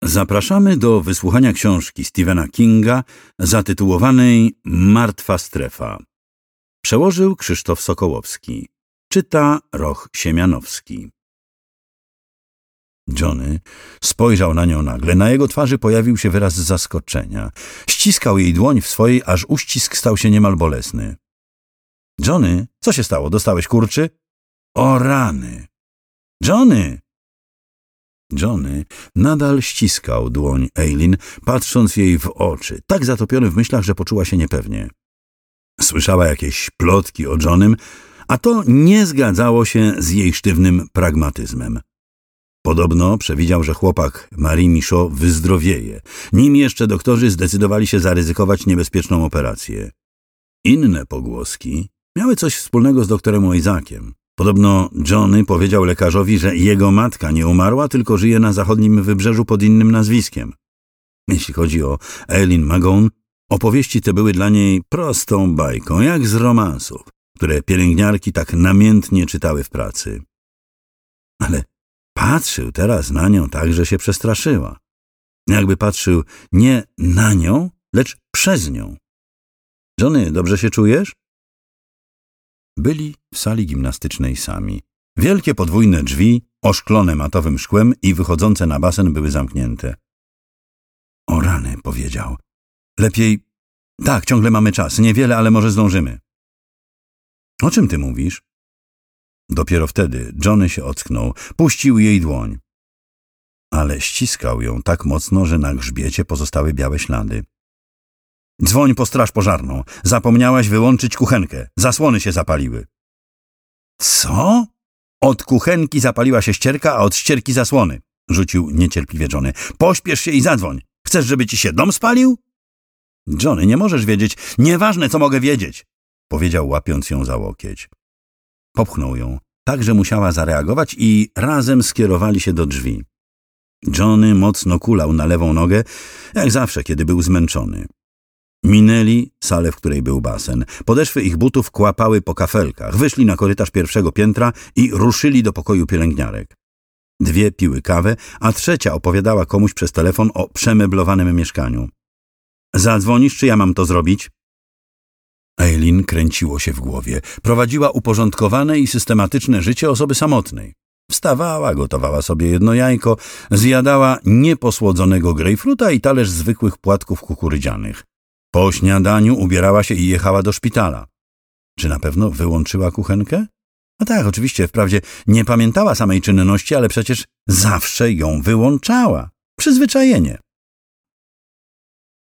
Zapraszamy do wysłuchania książki Stephena Kinga zatytułowanej Martwa strefa. Przełożył Krzysztof Sokołowski. Czyta Roch Siemianowski. Johnny spojrzał na nią nagle. Na jego twarzy pojawił się wyraz zaskoczenia. Ściskał jej dłoń w swojej, aż uścisk stał się niemal bolesny. Johnny, co się stało? Dostałeś kurczy? O rany! Johnny! Johnny nadal ściskał dłoń Eileen, patrząc jej w oczy, tak zatopiony w myślach, że poczuła się niepewnie. Słyszała jakieś plotki o Johnym, a to nie zgadzało się z jej sztywnym pragmatyzmem. Podobno przewidział, że chłopak Marie Michaud wyzdrowieje, nim jeszcze doktorzy zdecydowali się zaryzykować niebezpieczną operację. Inne pogłoski miały coś wspólnego z doktorem Isaakiem. Podobno Johnny powiedział lekarzowi, że jego matka nie umarła, tylko żyje na zachodnim wybrzeżu pod innym nazwiskiem. Jeśli chodzi o Eileen Magoon, opowieści te były dla niej prostą bajką, jak z romansów, które pielęgniarki tak namiętnie czytały w pracy. Ale patrzył teraz na nią tak, że się przestraszyła. Jakby patrzył nie na nią, lecz przez nią. Johnny, dobrze się czujesz? Byli w sali gimnastycznej sami. Wielkie podwójne drzwi, oszklone matowym szkłem i wychodzące na basen były zamknięte. O rany, powiedział. Lepiej... Tak, ciągle mamy czas. Niewiele, ale może zdążymy. O czym ty mówisz? Dopiero wtedy Johnny się ocknął. Puścił jej dłoń. Ale ściskał ją tak mocno, że na grzbiecie pozostały białe ślady. Dzwoń po straż pożarną. Zapomniałaś wyłączyć kuchenkę. Zasłony się zapaliły. Co? Od kuchenki zapaliła się ścierka, a od ścierki zasłony, rzucił niecierpliwie Johnny. Pośpiesz się i zadzwoń. Chcesz, żeby ci się dom spalił? Johnny, nie możesz wiedzieć. Nieważne, co mogę wiedzieć, powiedział, łapiąc ją za łokieć. Popchnął ją, tak że musiała zareagować i razem skierowali się do drzwi. Johnny mocno kulał na lewą nogę, jak zawsze, kiedy był zmęczony. Minęli salę, w której był basen. Podeszwy ich butów kłapały po kafelkach. Wyszli na korytarz pierwszego piętra i ruszyli do pokoju pielęgniarek. Dwie piły kawę, a trzecia opowiadała komuś przez telefon o przemeblowanym mieszkaniu. Zadzwonisz, czy ja mam to zrobić? Eileen kręciło się w głowie. Prowadziła uporządkowane i systematyczne życie osoby samotnej. Wstawała, gotowała sobie jedno jajko, zjadała nieposłodzonego grejpfruta i talerz zwykłych płatków kukurydzianych. Po śniadaniu ubierała się i jechała do szpitala. Czy na pewno wyłączyła kuchenkę? No tak, oczywiście, wprawdzie nie pamiętała samej czynności, ale przecież zawsze ją wyłączała. Przyzwyczajenie.